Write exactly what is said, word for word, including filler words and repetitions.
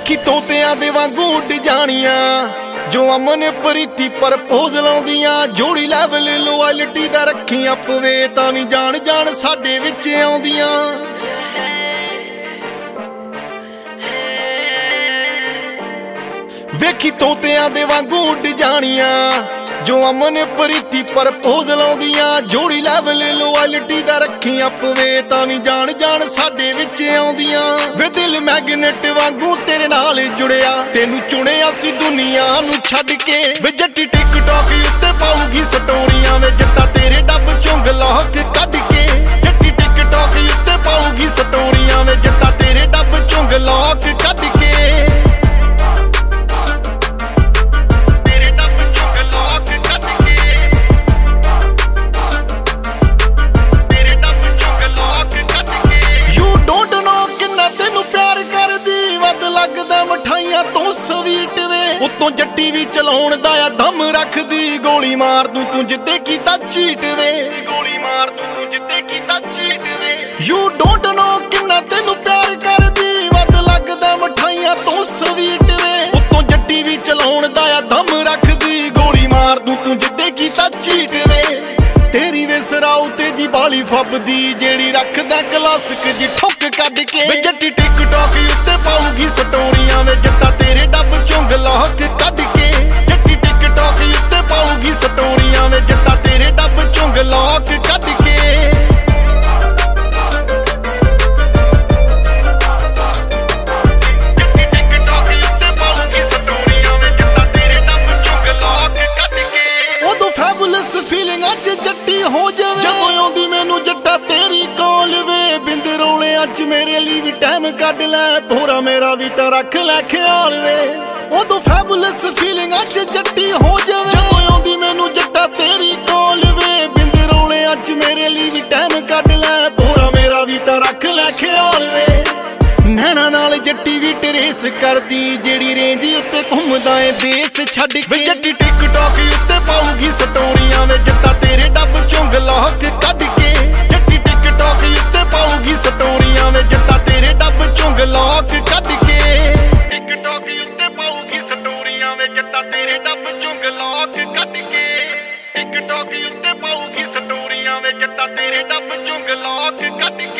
ਵੇਖੀ ਤੋਤਿਆਂ ਦੇ ਵਾਂਗੂ ਉੱਡ ਜਾਣੀਆਂ ਜੋ ਅਮਨ ਪ੍ਰੀਤੀ ਪ੍ਰਪੋਜ਼ ਲਾਉਂਦੀਆਂ। ਜੋੜੀ ਲੈਵਲ ਲੋਇਲਟੀ ਦਾ ਰੱਖੀ ਆਪਵੇ ਤਾਂ ਵੀ ਜਾਣ ਜਾਣ ਸਾਡੇ ਵਿੱਚ ਆਉਂਦੀਆਂ। ਵੇਖੀ ਤੋਤਿਆਂ ਦੇ ਵਾਂਗੂ ਉੱਡ ਜਾਣੀਆਂ ਜੋ ਅਮਨ ਪ੍ਰੀਤੀ ਪ੍ਰਪੋਜ਼ ਲਾਉਂਦੀਆਂ। ਜੋੜੀ ਲੈਵਲ ਲੋਇਲਟੀ ਦਾ ਰੱਖੀ ਆਪਵੇ ਤਾਂ ਵੀ ਜਾਣ ਜਾਣ ਸਾਡੇ ਵਿੱਚ ਆਉਂਦੀਆਂ। ਵੇ ਦਿਲ ਮੈਗਨੇਟ ਵਾਂਗੂ ਤੇਰੇ ਨਾਲ ਜੁੜਿਆ, ਤੈਨੂੰ ਚੁਣਿਆ ਸੀ ਦੁਨੀਆ ਨੂੰ ਛੱਡ ਕੇ। ਵੇ ਜੱਟੀ ਟਿਕਟੌਕ ਉੱਤੇ ਪਾਉਗੀ ਸਟੋਰੀਆਂ, ਵੇ ਜੱਟਾ ਤੇਰੇ ਡੱਬ ਚੋਂ ਗਲੋਕ ਕੱਢ ਕੇ। ਜੱਟੀ ਟਿਕਟੌਕ ਉੱਤੇ ਪਾਉਗੀ ਸਟੋਰੀਆਂ, ਵੇ ਜੱਟਾ ਤੇਰੇ ਡੱਬ ਚੋਂ ਗਲੋਕ ਕੱਢ ਕੇ। ਤੂੰ ਸਵੀਟ ਵੇ ਉਤੋਂ ਜੱਟੀ ਵੀ ਚਲਾਉਣ ਦਾ ਆ ਦਮ ਰੱਖਦੀ। ਗੋਲੀ ਮਾਰ ਦੂੰ ਤੂੰ ਜਿੱਤੇ ਕੀਤਾ ਚੀਟ ਵੇ, ਗੋਲੀ ਮਾਰ ਦੂੰ ਤੂੰ ਜਿੱਤੇ ਕੀਤਾ ਚੀਟ ਵੇ। ਯੂ ਡੋਂਟ ਨੋ ਕਿੰਨਾ ਤੈਨੂੰ ਪਿਆਰ ਕਰਦੀ, ਵੱਧ ਲੱਗਦਾ ਮਠਾਈਆਂ ਤੂੰ ਸਵੀਟ ਵੇ ਉਤੋਂ ਜੱਟੀ ਵੀ ਚਲਾਉਣ ਦਾ ਆ ਦਮ ਰੱਖਦੀ। ਗੋਲੀ ਮਾਰ ਦੂੰ ਤੂੰ ਜਿੱਤੇ ਕੀਤਾ ਚੀਟ ਵੇ। ਤੇਰੀ ਵੇ ਸਰਾਉ ਤੇ ਜੀ ਬਾਲੀ ਫੱਬਦੀ, ਜਿਹੜੀ ਰੱਖਦਾ ਕਲਾਸਿਕ ਜੀ ਠੁੱਕ ਕੱਢ ਕੇ। ਵੇ ਜੱਟੀ ਟਿਕਟੌਕ ਉੱਤੇ ਪਾਉਗੀ ਸਟੋਰੀਆਂ, ਵੇ ਜੱਟਾ ਤੇਰੇ ਡੱਬ ਚੋਂ ਗਲੋਕ ਕੱਢ ਕੇ। ਜੱਟੀ ਟਿਕਟੌਕ ਉੱਤੇ ਪਾਉਗੀ ਸਟੋਰੀਆਂ, ਵੇ ਜੱਟਾ ਤੇਰੇ ਡੱਬ ਚੋਂ ਗਲੋਕ ਕੱਢ ਕੇ। ਜੱਟੀ ਟਿਕਟੌਕ ਉੱਤੇ ਪਾਉਗੀ ਸਟੋਰੀਆਂ, ਵੇ ਜੱਟਾ ਤੇਰੇ ਡੱਬ ਚੋਂ ਗਲੋਕ ਕੱਢ ਕੇ। ਉਦੋਂ ਫੈਬੂਲਸ ਫੀਲਿੰਗ ਅੱਜ ਜੱਟੀ ਹੋ ਜਾਵੇ, ਜਦੋਂ ਆਉਂਦੀ ਮੈਨੂੰ ਜੱਟਾ ਤੇਰੀ ਕੋਲ ਵੇ। ਬਿੰਦ ਰੋਲਿਆਂ ਚ ਮੇਰੇ ਲਈ ਵੀ ਟਾਈਮ ਕੱਢ ਲੈ, ਭੋਰਾ ਮੇਰਾ ਵੀ ਤਾਂ ਰੱਖ ਲੈ ਖਿਆਲ ਵੇ। ਉਦੋਂ ਫੈਬੂਲਸ ਫੀਲਿੰਗ ਅੱਜ ਜੱਟੀ ਹੋ ਜਾਵੇ, ਜਦੋਂ ਆਉਂਦੀ ਮੈਨੂੰ ਜੱਟਾ ਤੇਰੀ ਕੋਲ ਵੇ। ਬਿੰਦ ਰੋਲਿਆਂ ਚ ਮੇਰੇ ਲਈ ਵੀ ਟਾਈਮ ਕੱਢ ਲੈ, ਭੋਰਾ ਮੇਰਾ ਵੀ ਤਾਂ ਰੱਖ ਲੈ ਖਿਆਲ ਵੇ। ਨੈਣਾ ਨਾਲ ਜੱਟੀ ਵੀ ਟਰੇਸ ਕਰਦੀ, ਜਿਹੜੀ ਰੇਂਜ ਉੱਤੇ ਘੁੰਮਦਾ ਏ ਬੇਸ ਛੱਡ ਕੇ। ਜੱਟੀ ਟਿਕਟੌਕ ਉੱਤੇ ਪਾਉਗੀ ਸਟੋਰੀਆਂ, ਵੇ ਜੱਟਾ ਤੇਰੇ ਡੱਬ ਚੋਂ ਗਲੋਕ ਕੱਢ ਕੇ। ਜੱਟੀ ਟਿਕਟੌਕ ਉੱਤੇ ਪਾਉਗੀ ਸਟੋਰੀਆਂ, ਵੇ ਜੱਟਾ ਤੇਰੇ ਡੱਬ ਚੋਂ ਗਲੋਕ ਕੱਢ ਕੇ। ਟਿਕਟੌਕ ਉੱਤੇ ਪਾਉਗੀ ਸਟੋਰੀਆਂ, ਵੇ ਜੱਟਾ ਤੇਰੇ ਡੱਬ ਚੋਂ ਗਲੋਕ ਕੱਢ ਕੇ। ਟਿਕਟੌਕ ਉੱਤੇ ਪਾਉਗੀ ਸਟੋਰੀਆਂ, ਵੇ ਜੱਟਾ ਤੇਰੇ ਡੱਬ ਚੋਂ ਗਲੋਕ ਕੱਢ ਕੇ।